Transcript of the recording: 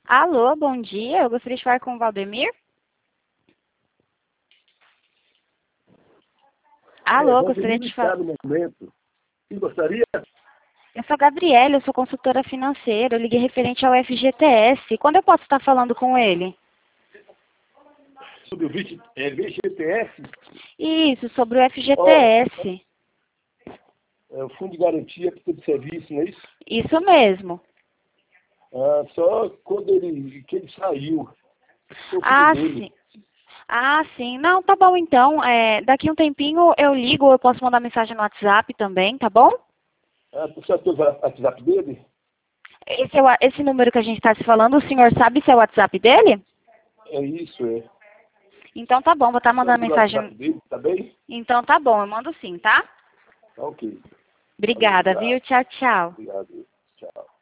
Alô, bom dia. Eu gostaria de falar com o Valdemir. Alô, gostaria Valdemir de falar. está no momento. Quem gostaria? Eu sou a Gabriela, eu sou consultora financeira. Eu liguei referente ao FGTS. Quando eu posso estar falando com ele? Sobre o VGTS, Isso, sobre o ó, FGTS. é o Fundo de Garantia de Serviço, não é isso? Isso mesmo. Só quando ele saiu, foi o filho Ah, dele. sim. Ah, sim. Não, tá bom então. Daqui um tempinho eu ligo, eu posso mandar mensagem no WhatsApp também, tá bom? Você sabe o WhatsApp dele? Esse número que a gente está se falando, o senhor sabe se é o WhatsApp dele? É isso, é. Então tá bom, vou estar Sabe mandando o WhatsApp mensagem. dele, tá bem? Então tá bom, eu mando sim, tá? Tá ok. Valeu, Obrigada, viu? obrigado. Tchau, tchau. Obrigado. Tchau.